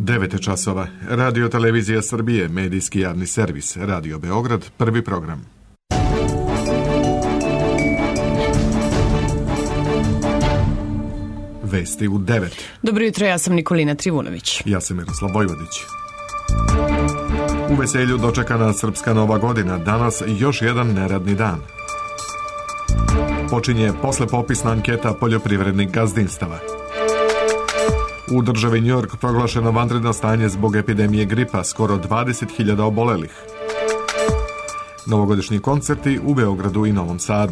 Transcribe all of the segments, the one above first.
9 časova. Radio Televizija Srbije, medijski javni servis, Radio Beograd, prvi program. Vesti u 9. Dobro jutro, ja sam Nikolina Trivunović. Ja sam Miroslav Vojvodić. U veselju dočekana srpska nova godina, danas još jedan neradni dan. Počinje poslepopisna anketa poljoprivrednih gazdinstava. U državi New York proglašeno vanredno stanje zbog epidemije gripa, skoro 20.000 obolelih. Novogodišnji koncerti u Beogradu i Novom Sadu.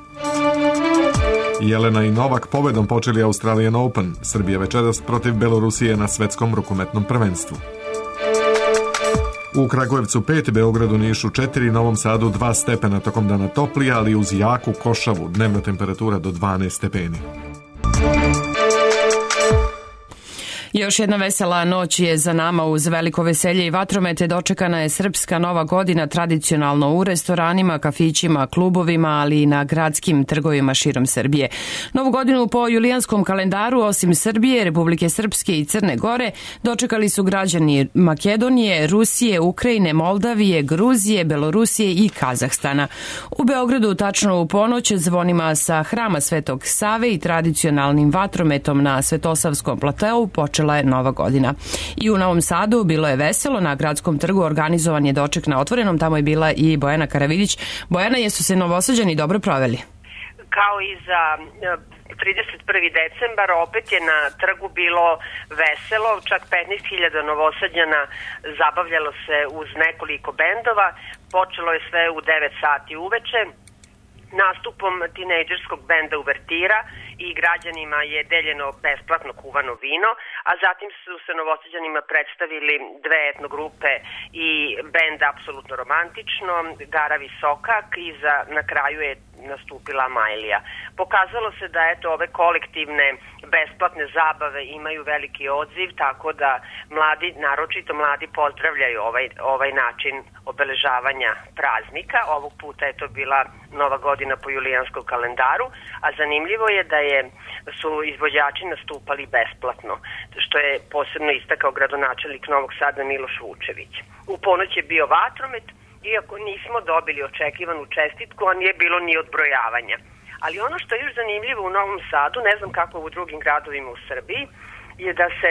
Jelena i Novak pobedom počeli Australian Open, Srbija večeras protiv Belorusije na svetskom rukometnom prvenstvu. U Kragujevcu 5, Beogradu, Nišu 4, Novom Sadu 2 stepena tokom dana toplija, ali uz jaku košavu, dnevna temperatura do 12 stepeni. Još jedna vesela noć je za nama. Uz veliko veselje i vatromete dočekana je srpska nova godina tradicionalno u restoranima, kafićima, klubovima, ali i na gradskim trgovima širom Srbije. Novu godinu po julijanskom kalendaru, osim Srbije, Republike Srpske i Crne Gore, dočekali su građani Makedonije, Rusije, Ukrajine, Moldavije, Gruzije, Belorusije i Kazahstana. U Beogradu tačno u ponoć zvonima sa hrama Svetog Save i tradicionalnim vatrometom na Svetosavskom plateu počela je nova godina. I u Novom Sadu bilo je veselo, na gradskom trgu organizovan je doček na otvorenom, tamo je bila i Bojana Karavidić. Bojana, jesu se Novosađani dobro proveli? Kao i za 31. decembar, opet je na trgu bilo veselo, čak 15.000 Novosađana zabavljalo se uz nekoliko bendova, počelo je sve u 9 sati uveče, nastupom tinejdžerskog benda Uvertira i građanima je deljeno besplatno kuvano vino, a zatim su se Novosađanima predstavili dve etnogrupe i bend Apsolutno romantično, Garavi Sokak i na kraju je nastupila Majlija. Pokazalo se da ove kolektivne besplatne zabave imaju veliki odziv, tako da mladi, naročito mladi, pozdravljaju ovaj način obeležavanja praznika. Ovog puta je to bila Nova godina po julijanskom kalendaru, a zanimljivo je da su izvođači nastupali besplatno, što je posebno istakao gradonačelnik Novog Sada Miloš Vučević. U ponoć je bio vatromet, iako nismo dobili očekivanu čestitku, a nije bilo ni odbrojavanja. Ali ono što je još zanimljivo u Novom Sadu, ne znam kako u drugim gradovima u Srbiji, je da se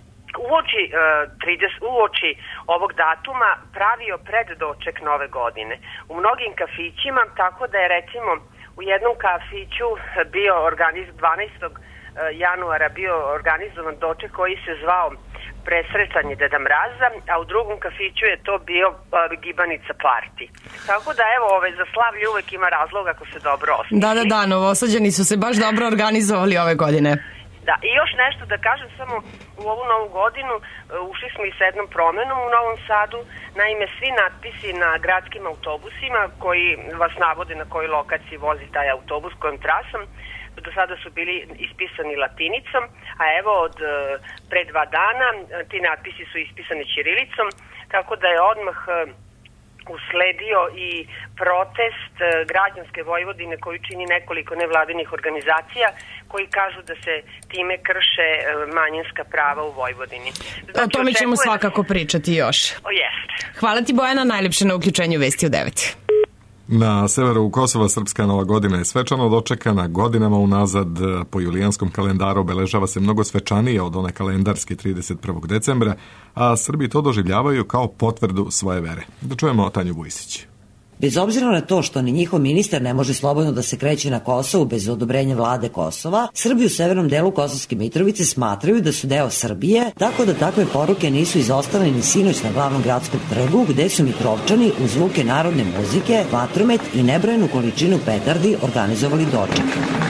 uoči ovog datuma pravio preddoček nove godine. U mnogim kafićima, tako da je recimo u jednom kafiću bio 12. januara bio organizovan doček koji se zvao presretanje Deda Mraza, a u drugom kafiću je to bio gibanica parti. Tako da za slavlje uvek ima razloga ako se dobro osmisli. Da, Novosađani su se baš dobro organizovali ove godine. Da, i još nešto da kažem, samo u ovu novu godinu ušli smo i sa jednom promenom u Novom Sadu. Naime, svi natpisi na gradskim autobusima koji vas navode na kojoj lokaciji vozi taj autobus, kojom trasom, do sada su bili ispisani latinicom, a od pre 2 dana ti natpisi su ispisani ćirilicom, tako da je odmah usledio i protest građanske Vojvodine koju čini nekoliko nevladinih organizacija koji kažu da se time krše manjinska prava u Vojvodini. Znači, o tome ćemo svakako pričati još. Jeste. Hvala ti, Bojana, najlepše na uključenju Vesti u 9. Na severu Kosova srpska nova godina je svečano dočekana. Godinama unazad po julijanskom kalendaru obeležava se mnogo svečanije od one kalendarske 31. decembra, a Srbi to doživljavaju kao potvrdu svoje vere. Da čujemo Tanju Vujsić. Bez obzira na to što ni njihov ministar ne može slobodno da se kreće na Kosovu bez odobrenja vlade Kosova, Srbi u severnom delu Kosovske Mitrovice smatraju da su deo Srbije, tako da takve poruke nisu izostale ni sinoć na glavnom gradskom trgu, gde su Mitrovčani uz zvuke narodne muzike, vatromet i nebrojenu količinu petardi organizovali doček.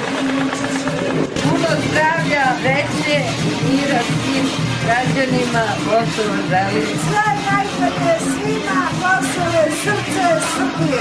Puno zdravlja, veće, mira svim građanima Kosova želim. Sve najbolje svima, Kosove, srce Srbije.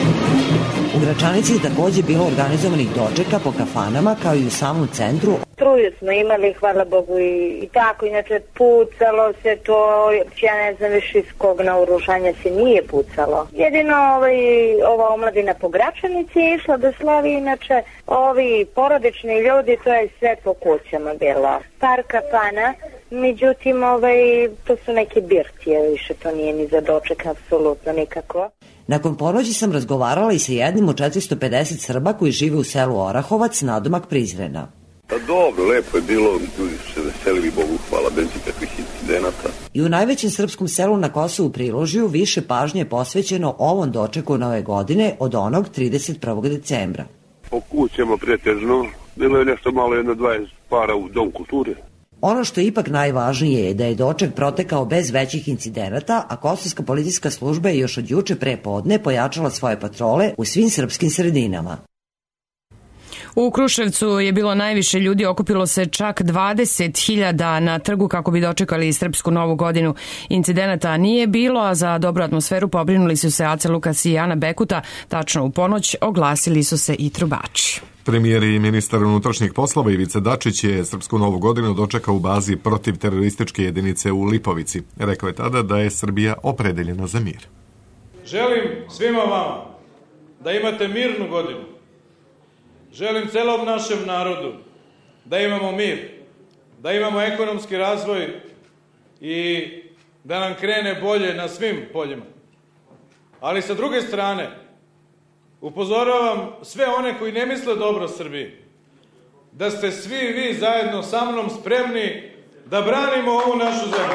U Gračanici je takođe bilo organizovanih dočeka po kafanama kao i u samom centru. struju smo imali, hvala Bogu, i tako, inače pucalo se to, ja ne znam više iz kog naoružanja se nije pucalo. Jedino ova omladina po Gračanici je išla da slavi, inače ovi porodični ljudi, to je sve po kućama bilo. Par kafana, međutim to su neke birtije, više to nije ni za doček, apsolutno nikako. Nakon ponoći sam razgovarala i sa jednim od 450 Srba koji žive u selu Orahovac, nadomak Prizrena. Pa dobro, lepo je bilo, ljudi su se veselili, Bogu hvala, bez ikakvih incidenata. I u najvećem srpskom selu na Kosovu Priložju više pažnje je posvećeno ovom dočeku nove godine od onog 31. decembra. Po kućama pretežno, bilo je nešto malo, 20 para u Dom kulture. Ono što je ipak najvažnije je da je doček protekao bez većih incidenata, a Kosovska policijska služba je još od juče pre podne pojačala svoje patrole u svim srpskim sredinama. U Kruševcu je bilo najviše ljudi, okupilo se čak 20.000 na trgu kako bi dočekali srpsku novu godinu. Incidenata nije bilo, a za dobru atmosferu pobrinuli su se Aca Lukas i Ana Bekuta. Tačno u ponoć oglasili su se i trubači. Premijer i ministar unutrašnjih poslova Ivica Dačić je srpsku novu godinu dočekao u bazi protiv terorističke jedinice u Lipovici. Rekao je tada da je Srbija opredeljena za mir. Želim svima vama da imate mirnu godinu. Želim celom našem narodu da imamo mir, da imamo ekonomski razvoj i da nam krene bolje na svim poljima. Ali sa druge strane, upozoravam sve one koji ne misle dobro Srbiji, da ste svi vi zajedno sa mnom spremni da branimo ovu našu zemlju.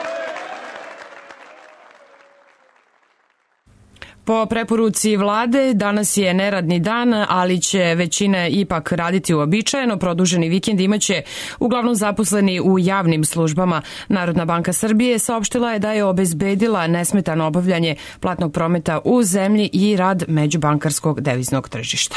Po preporuci vlade, danas je neradni dan, ali će većina ipak raditi uobičajeno. Produženi vikend imaće uglavnom zaposleni u javnim službama. Narodna banka Srbije saopštila je da je obezbedila nesmetano obavljanje platnog prometa u zemlji i rad međubankarskog deviznog tržišta.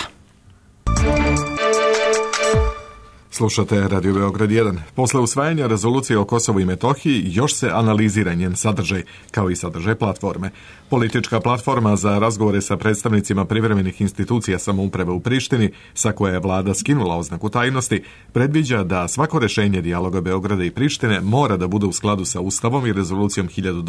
Slušate Radio Beograd 1. Posle usvajanja rezolucije o Kosovu i Metohiji još se analizira njen sadržaj, kao i sadržaj platforme. Politička platforma za razgovore sa predstavnicima privremenih institucija samouprave u Prištini, sa koje je vlada skinula oznaku tajnosti, predviđa da svako rešenje dijaloga Beograda i Prištine mora da bude u skladu sa Ustavom i rezolucijom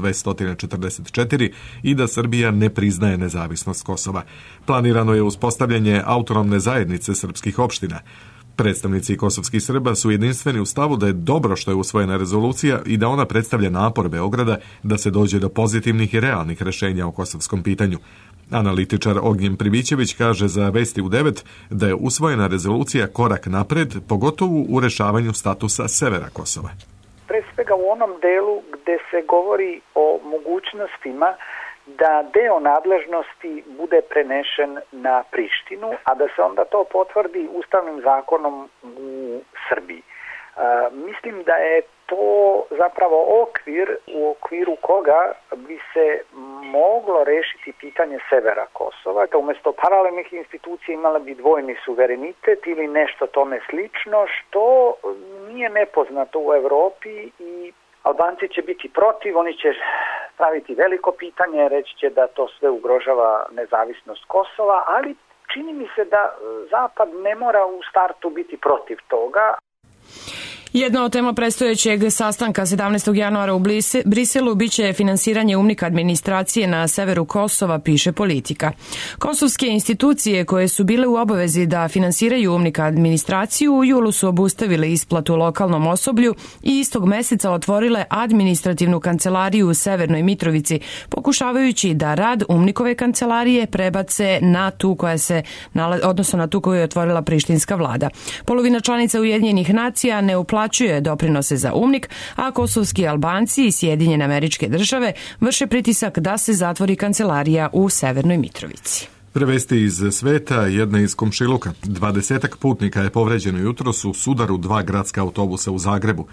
1244 i da Srbija ne priznaje nezavisnost Kosova. Planirano je uspostavljanje autonomne zajednice srpskih opština. Predstavnici kosovskih Srba su jedinstveni u stavu da je dobro što je usvojena rezolucija i da ona predstavlja napor Beograda da se dođe do pozitivnih i realnih rešenja o kosovskom pitanju. Analitičar Ognjen Pribićević kaže za Vesti u 9 da je usvojena rezolucija korak napred, pogotovo u rešavanju statusa severa Kosova. Pre svega u onom delu gde se govori o mogućnostima da deo nadležnosti bude prenešen na Prištinu, a da se onda to potvrdi ustavnim zakonom u Srbiji. Mislim da je to zapravo okvir u okviru koga bi se moglo rešiti pitanje severa Kosova, da umesto paralelnih institucija imala bi dvojni suverenitet ili nešto tome slično, što nije nepoznato u Evropi i Albanci će biti protiv, oni će staviti veliko pitanje, reći će da to sve ugrožava nezavisnost Kosova, ali čini mi se da Zapad ne mora u startu biti protiv toga. Jedna od tema predstojećeg sastanka 17. januara u Briselu biće finansiranje UNMIK administracije na severu Kosova, piše Politika. Kosovske institucije koje su bile u obavezi da finansiraju UNMIK administraciju u julu su obustavile isplatu lokalnom osoblju i istog meseca otvorile administrativnu kancelariju u Severnoj Mitrovici, pokušavajući da rad UNMIK-ove kancelarije prebace na tu koja se odnosno na tu koju je otvorila prištinska vlada. Polovina članica Ujedinjenih nacija ne uplaćuje doprinose za UNMIK, a kosovski Albanci i Sjedinjene Američke Države vrše pritisak da se zatvori kancelarija u Severnoj Mitrovici. Prevesti iz sveta, jedna iz komšiluka. 20 putnika je povređeno jutros u sudaru 2 gradska autobusa u Zagrebu.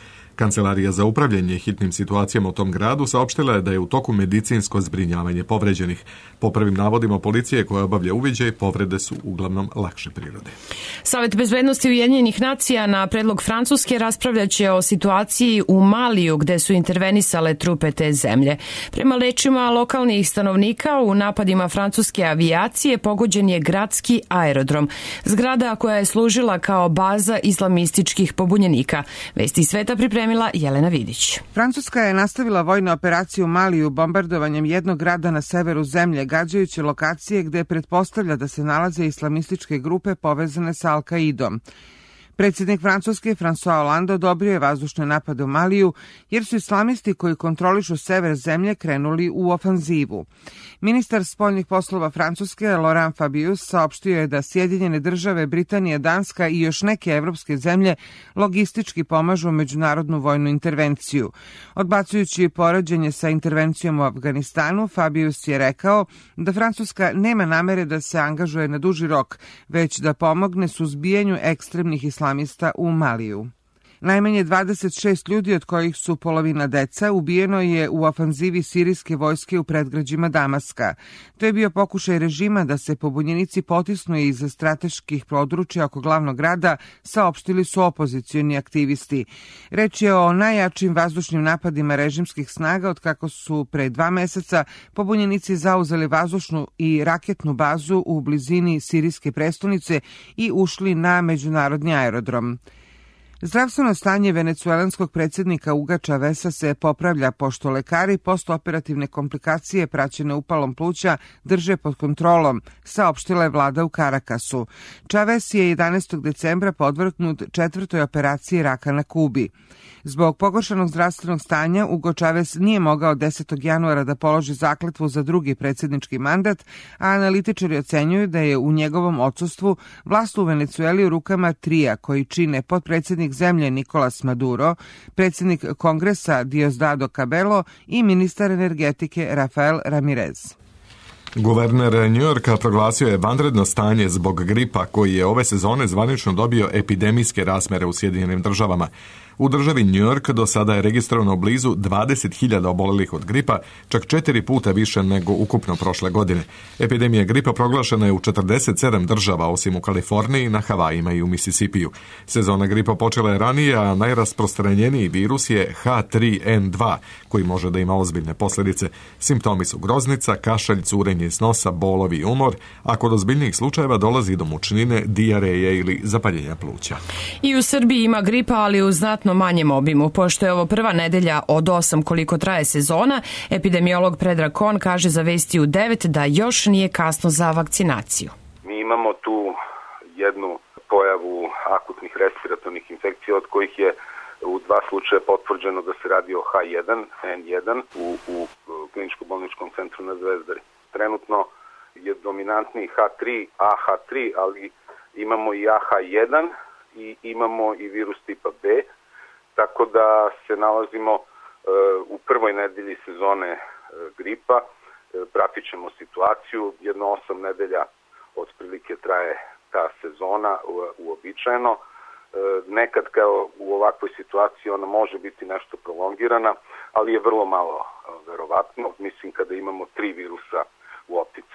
Kancelarija za upravljanje hitnim situacijama u tom gradu saopštila je da je u toku medicinsko zbrinjavanje povređenih. Po prvim navodima policije koja obavlja uviđaj, povrede su uglavnom lakše prirode. Savet bezbednosti Ujedinjenih nacija na predlog Francuske raspravljaće o situaciji u Maliju gde su intervenisale trupe te zemlje. Prema rečima lokalnih stanovnika, u napadima francuske avijacije pogođen je gradski aerodrom, zgrada koja je služila kao baza islamističkih pobunjenika. Vesti sveta pripremila Jelena Vidić. Francuska je nastavila vojnu operaciju u Maliju bombardovanjem jednog grada na severu zemlje, gađajući lokacije gde pretpostavlja da se nalaze islamističke grupe povezane sa Al-Kaidom. Predsjednik Francuske François Hollande odobrio je vazdušne napade u Maliju jer su islamisti koji kontrolišu sever zemlje krenuli u ofanzivu. Ministar spoljnih poslova Francuske Laurent Fabius saopštio je da Sjedinjene države, Britanija, Danska i još neke evropske zemlje logistički pomažu međunarodnu vojnu intervenciju. Odbacujući poređenje sa intervencijom u Afganistanu, Fabius je rekao da Francuska nema namere da se angažuje na duži rok, već da pomogne suzbijanju ekstremnih islamista u Maliju. Najmanje 26 ljudi, od kojih su polovina deca, ubijeno je u ofanzivi sirijske vojske u predgrađima Damaska. To je bio pokušaj režima da se pobunjenici potisnu iz strateških područja oko glavnog grada, saopštili su opozicioni aktivisti. Reč je o najjačim vazdušnim napadima režimskih snaga od kako su pre 2 meseca pobunjenici zauzeli vazdušnu i raketnu bazu u blizini sirijske prestonice i ušli na međunarodni aerodrom. Zdravstveno stanje venecuelanskog predsjednika Huga Chaveza se popravlja pošto lekari postoperativne komplikacije praćene upalom pluća drže pod kontrolom, saopštila je vlada u Karakasu. Chavez je 11. decembra podvrgnut 4. operaciji raka na Kubi. Zbog pogoršanog zdravstvenog stanja, Hugo Chavez nije mogao 10. januara da položi zakletvu za drugi predsjednički mandat, a analitičari ocenjuju da je u njegovom odsustvu vlast u Venecueli u rukama trija koji čine potpredsjednik zemlje Nicolas Maduro, predsjednik kongresa Diosdado Cabello i ministar energetike Rafael Ramirez. Guverner Njujorka proglasio je vanredno stanje zbog gripa koji je ove sezone zvanično dobio epidemijske razmere u Sjedinjenim državama. U državi New York do sada je registrovano blizu 20.000 obolelih od gripa, čak 4 puta više nego ukupno prošle godine. Epidemija gripa proglašena je u 47 država, osim u Kaliforniji, na Havajima i u Misisipiju. Sezona gripa počela je ranije, a najrasprostranjeniji virus je H3N2, koji može da ima ozbiljne posljedice. Simptomi su groznica, kašalj, curenje iz nosa, bolovi i umor, a kod ozbiljnijih slučajeva dolazi do mučnine, dijareje ili zapaljenja pluća. I u Srbiji ima gripa, ali u znatno manjem obimu. Pošto je ovo prva nedelja od 8 koliko traje sezona, epidemiolog Predrag Kon kaže za Vesti u 9 da još nije kasno za vakcinaciju. Mi imamo tu jednu pojavu akutnih respiratornih infekcija od kojih je u 2 slučaja potvrđeno da se radi o H1N1 u kliničko-bolničkom centru na Zvezdari. Trenutno je dominantni H3, AH3, ali imamo i AH1 i imamo i virus tipa B, tako da se nalazimo u prvoj nedelji sezone gripa, pratit ćemo situaciju, jedno 8 nedelja otprilike traje ta sezona uobičajeno. Nekad kao u ovakvoj situaciji ona može biti nešto prolongirana, ali je vrlo malo verovatno, mislim kada imamo 3 virusa u optici.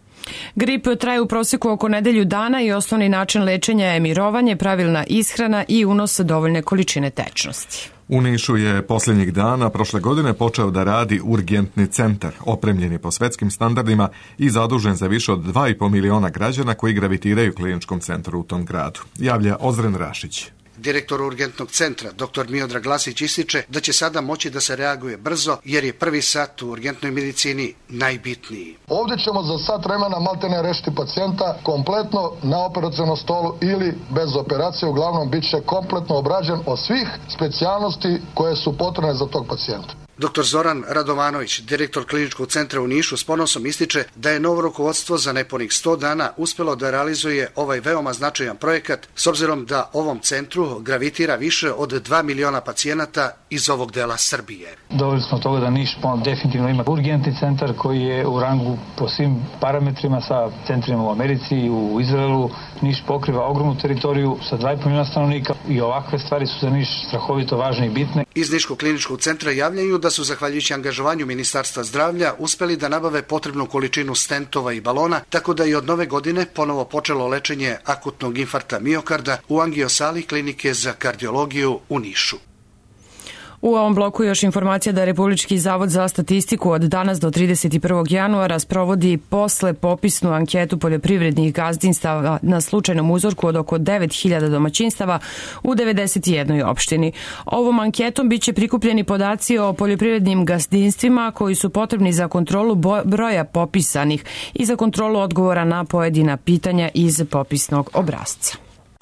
Grip traje u prosjeku oko nedelju dana i osnovni način lečenja je mirovanje, pravilna ishrana i unos dovoljne količine tečnosti. U Nišu je posljednjih dana prošle godine počeo da radi urgentni centar, opremljeni po svetskim standardima i zadužen za više od 2,5 miliona građana koji gravitiraju kliničkom centru u tom gradu. Javlja Ozren Rašić. Direktor urgentnog centra, dr. Miodrag Glasić, ističe da će sada moći da se reaguje brzo jer je prvi sat u urgentnoj medicini najbitniji. Ovdje ćemo za sat vremena maltene rešiti pacijenta kompletno na operacionom stolu ili bez operacije, uglavnom bit će kompletno obrađen od svih specijalnosti koje su potrebne za tog pacijenta. Dr. Zoran Radovanović, direktor kliničkog centra u Nišu, s ponosom ističe da je novo rukovodstvo za nepunih 100 dana uspelo da realizuje ovaj veoma značajan projekat, s obzirom da ovom centru gravitira više od 2 miliona pacijenata iz ovog dela Srbije. Doveli smo toga da Niš definitivno ima urgentni centar koji je u rangu po svim parametrima sa centrima u Americi i u Izraelu. Niš pokriva ogromnu teritoriju sa 2,5 miliona stanovnika i ovakve stvari su za Niš strahovito važne i bitne. Iz Niškog kliničkog centra javljaju da su zahvaljujući angažovanju Ministarstva zdravlja uspeli da nabave potrebnu količinu stentova i balona, tako da je od nove godine ponovo počelo lečenje akutnog infarkta miokarda u angiosali klinike za kardiologiju u Nišu. U ovom bloku još informacija da Republički zavod za statistiku od danas do 31. januara sprovodi posle popisnu anketu poljoprivrednih gazdinstava na slučajnom uzorku od oko 9.000 domaćinstava u 91. opštini. Ovom anketom biće prikupljeni podaci o poljoprivrednim gazdinstvima koji su potrebni za kontrolu broja popisanih i za kontrolu odgovora na pojedina pitanja iz popisnog obrasca.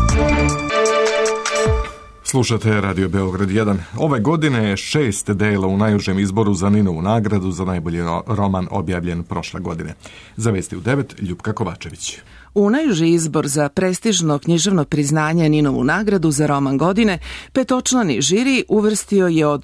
Slušate Radio Beograd 1. Ove godine je 6 dela u najužem izboru za Ninovu nagradu za najbolji roman objavljen prošle godine. Za vesti u 9, Ljupka Kovačević. U najuži izbor za prestižno književno priznanje Ninovu nagradu za roman godine, petočlani žiri uvrstio je od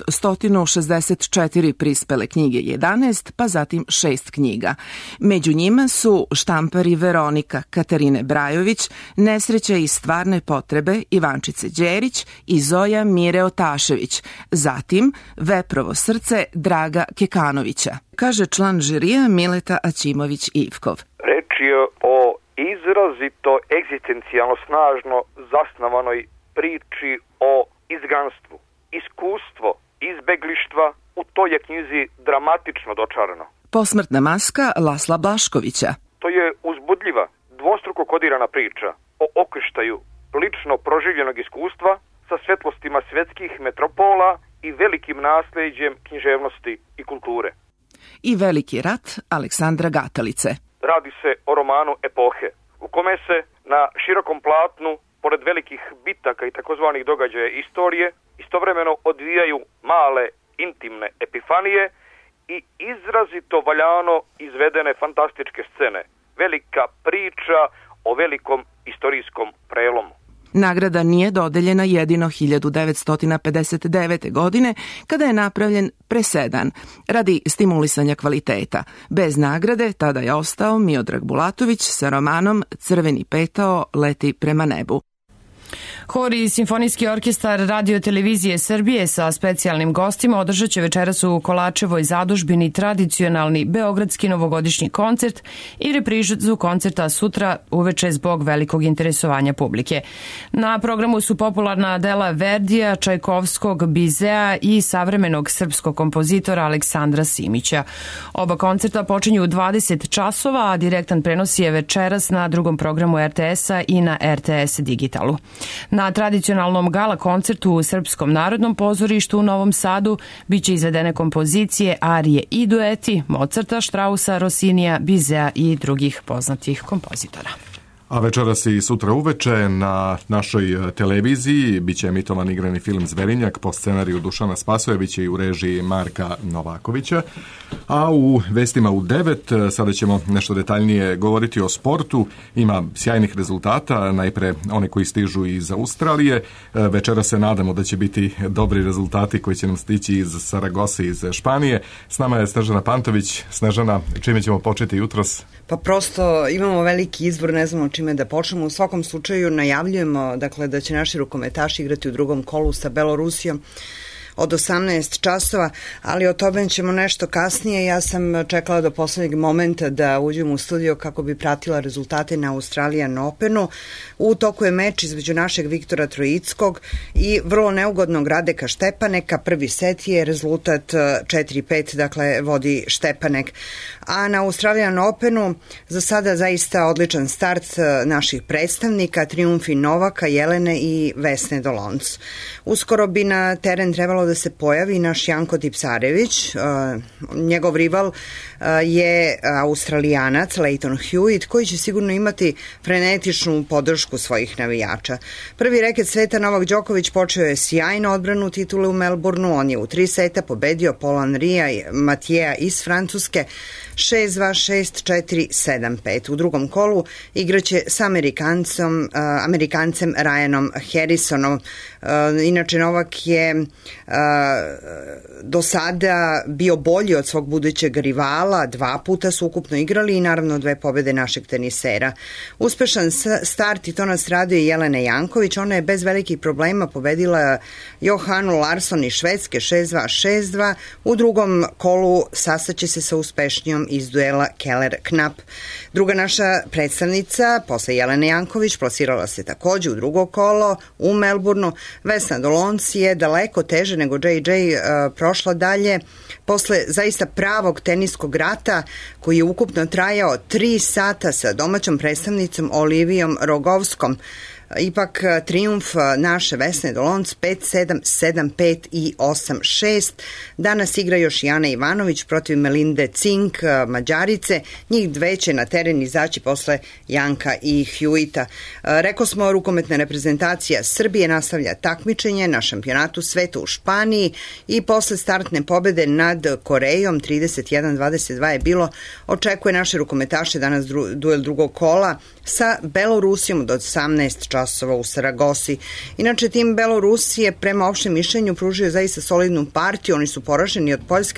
164 prispele knjige 11, pa zatim 6 knjiga. Među njima su Štampari Veronika Katarine Brajović, Nesreća i stvarne potrebe Ivančice Đerić i Zoja Mire Otašević, zatim Veprovo srce Draga Kekanovića, kaže član žirija Mileta Aćimović-Ivkov. Reč je o izrazito egzistencijalno snažno zasnovanoj priči o izganstvu. Iskustvo izbeglištva u toj je knjizi dramatično dočarano. Posmrtna maska Lasla Blaškovića. To je uzbudljiva, dvostruko kodirana priča o okrštaju lično proživljenog iskustva sa svetlostima svetskih metropola i velikim nasleđem književnosti i kulture. I Veliki rat Aleksandra Gatalice. Radi se o romanu epohe, u kome se na širokom platnu, pored velikih bitaka i takozvanih događaja istorije, istovremeno odvijaju male, intimne epifanije i izrazito valjano izvedene fantastičke scene. Velika priča o velikom istorijskom prelomu. Nagrada nije dodeljena jedino 1959. godine, kada je napravljen presedan radi stimulisanja kvaliteta. Bez nagrade tada je ostao Miodrag Bulatović sa romanom Crveni petao leti prema nebu. Hor i Simfonijski orkestar Radio Televizije Srbije sa specijalnim gostima održat će večeras u Kolačevoj zadužbini tradicionalni beogradski novogodišnji koncert i reprizu koncerta sutra uveče zbog velikog interesovanja publike. Na programu su popularna dela Verdija, Čajkovskog, Bizea i savremenog srpskog kompozitora Aleksandra Simića. Oba koncerta počinju u 20 časova, a direktan prenos je večeras na drugom programu RTS-a i na RTS Digitalu. Na tradicionalnom gala koncertu u Srpskom narodnom pozorištu u Novom Sadu biće izvedene kompozicije, arije i dueti Mozarta, Strausa, Rossinija, Bizea i drugih poznatih kompozitora. A večeras i sutra uveče na našoj televiziji biće emitovan igrani film Zverinjak po scenariju Dušana Spasojevića i u režiji Marka Novakovića. A u vestima u 9 sada ćemo nešto detaljnije govoriti o sportu. Ima sjajnih rezultata, najpre oni koji stižu iz Australije. Večera se nadamo da će biti dobri rezultati koji će nam stići iz Saragose, iz Španije. S nama je Snežana Pantović. Snežana, čime ćemo početi jutros? Pa prosto imamo veliki izbor, ne znamo čime da počnemo. U svakom slučaju najavljujemo da će naši rukometaši igrati u drugom kolu sa Belorusijom od 18 časova, ali o tome ćemo nešto kasnije. Ja sam čekala do poslednjeg momenta da uđem u studio kako bi pratila rezultate na Australian Openu. U toku je meč između našeg Viktora Trojickog i vrlo neugodnog Radeka Štepaneka. Prvi set je rezultat 4-5, dakle vodi Štepanek. A na Australian Openu za sada zaista odličan start naših predstavnika, trijumfi Novaka, Jelene i Vesne Dolonc. Uskoro bi na teren trebalo trebalo da se pojavi naš Janko Tipsarević. Njegov rival je Australijanac Leighton Hewitt, koji će sigurno imati frenetičnu podršku svojih navijača. Prvi reket sveta Novak Đoković počeo je sjajno odbranu titule u Melbourneu. On je u 3 seta pobedio Paula Henrya i Mathiea iz Francuske 6-2, 6-4, 7-5. U drugom kolu igraće sa Amerikancem Ryanom Harrisonom. Inače, Novak je do sada bio bolji od svog budućeg rivala, 2 puta su ukupno igrali i naravno 2 pobede našeg tenisera. Uspešan start i to nas raduje Jelena Janković. Ona je bez velikih problema pobedila Johanu Larsson iz Švedske 6-2, 6-2. U drugom kolu sastaće se sa uspešnijom iz duela Keller-Knapp. Druga naša predstavnica posle Jelene Janković plasirala se takođe u drugo kolo u Melbourneu. Vesna Dolonci je daleko teže nego JJ prošla dalje posle zaista pravog teniskog rata koji je ukupno trajao 3 sata sa domaćom predstavnicom Olivijom Rogovskom. Ipak trijumf naše Vesne Dolonc 5-7, 7-5 i 8-6. Danas igra još Jana Ivanović protiv Melinde Cink, Mađarice. Njih dve će na teren izaći posle Janka i Hewitta. Rekao smo, rukometna reprezentacija Srbije nastavlja takmičenje na šampionatu sveta u Španiji i posle startne pobede nad Korejom 31-22 je bilo. Očekuje naše rukometaše danas duel drugog kola sa Belorusijom od 18 časova u Saragosi. Inače, tim Belorusije prema opštem mišljenju pružio zaista solidnu partiju. Oni su poraženi od Poljske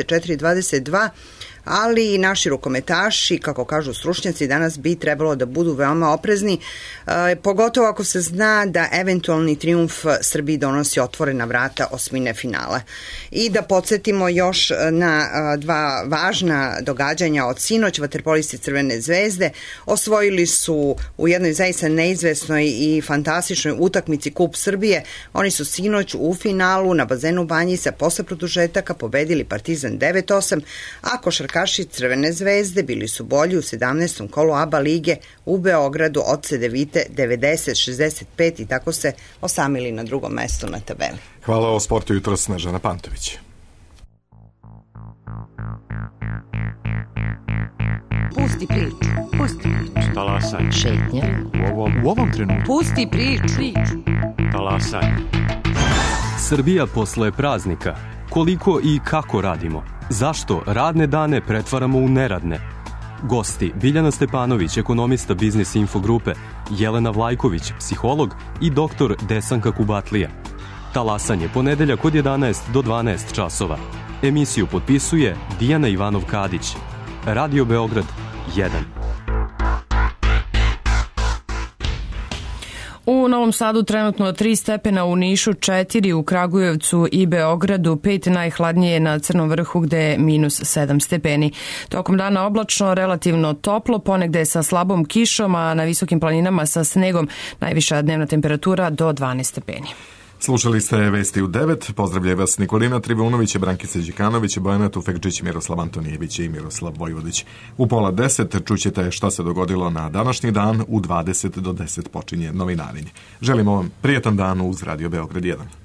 24-22, ali i naši rukometaši, kako kažu stručnjaci, danas bi trebalo da budu veoma oprezni, pogotovo ako se zna da eventualni trijumf Srbiji donosi otvorena vrata osmine finala. I da podsjetimo još na 2 važna događanja od sinoć. Vaterpolisti Crvene zvezde osvojili su u jednoj zaista neizvesnoj i fantastičnoj utakmici Kup Srbije. Oni su sinoć u finalu na bazenu Banjica posle produžetaka pobedili Partizan 9-8, a košarkaši Crvene zvezde bili su bolji u 17. kolu ABA lige u Beogradu od Cedevite 90-65 i tako se osamili na drugom mestu na tabeli. Hvala o sportu jutro Snežana Pantović. Pusti priču. Talasaj. Šetnja. U ovom trenutku. Pusti priču. Talasaj. Srbija posle praznika. Koliko i kako radimo? Zašto radne dane pretvaramo u neradne? Gosti Biljana Stepanović, ekonomista Biznis Info grupe, Jelena Vlajković, psiholog i doktor Desanka Kubatlija. Talasanje ponedeljak od 11 do 12 časova. Emisiju potpisuje Dijana Ivanov-Kadić. Radio Beograd 1. U Novom Sadu trenutno 3 stepena, u Nišu 4, u Kragujevcu i Beogradu 5, najhladnije na Crnom vrhu gde je -7 stepeni. Tokom dana oblačno, relativno toplo, ponegde sa slabom kišom, a na visokim planinama sa snegom, najviša dnevna temperatura do 12 stepeni. Slušali ste Vesti u 9. Pozdravljaju vas Nikolina Trivunović, Brankica Đikanović, Bojana Tufekčić, Miroslav Antonijević i Miroslav Vojvodić. U 9:30 čućete šta se dogodilo na današnji dan. U 20 do 10 počinje novinarenje. Želimo vam prijetan dan uz Radio Beograd 1.